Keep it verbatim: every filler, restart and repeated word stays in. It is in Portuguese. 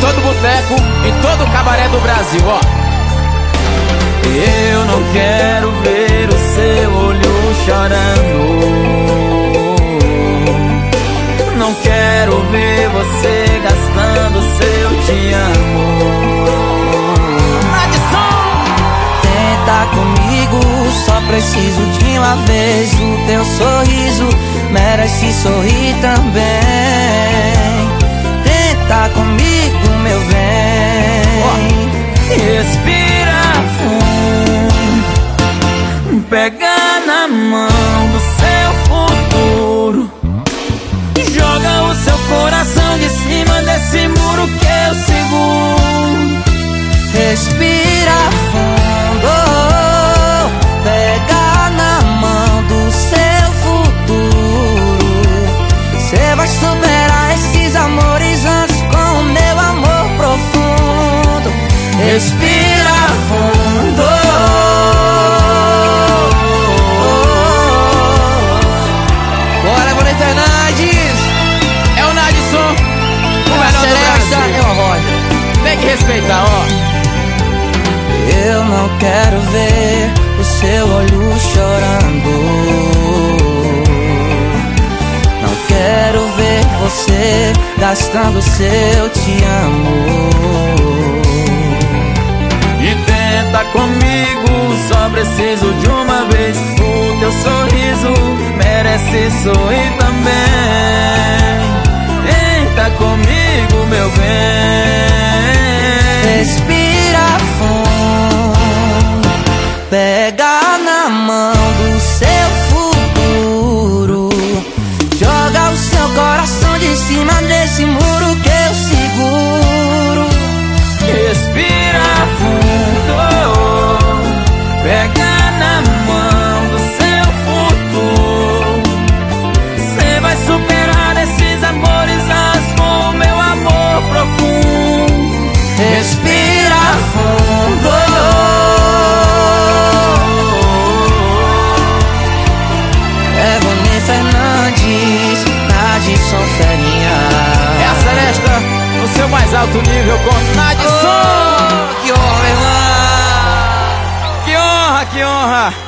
todo boteco, em todo cabaré do Brasil, ó. Eu não quero ver o seu olho chorando. Não quero ver você gastando seu te amo. Tenta comigo, só preciso de uma vez. O teu sorriso merece sorrir também. Tenta comigo, meu bem. Oh. Respira fundo, pega na mão do seu futuro. Joga o seu coração de cima desse muro que eu seguro. Respira fundo, pega na mão do seu futuro. Cê vai superar esses amores antes com o meu amor profundo. Respira fundo. Bora, Bonnie Fernandes! É o Nadson, o melhor do Brasil. É uma rocha. Tem que respeitar, ó. Eu não quero ver o seu olho chorando. Não quero ver você gastando seu te amo. E tenta comigo, só preciso de uma vez. O teu sorriso merece sorrir também. Tenta comigo, meu bem. Respira fundo, pega na mão do seu futuro. Joga o seu coração de cima desse muro que eu seguro. Respira fundo, pega na mão do seu futuro. Cê vai superar esses amores antes com o meu amor profundo. Respira fundo. É Bonnie Fernandes, Nadson Ferinha. É a Celesta, no seu mais alto nível com Nadson. Oh, que honra, irmão. Que honra, que honra.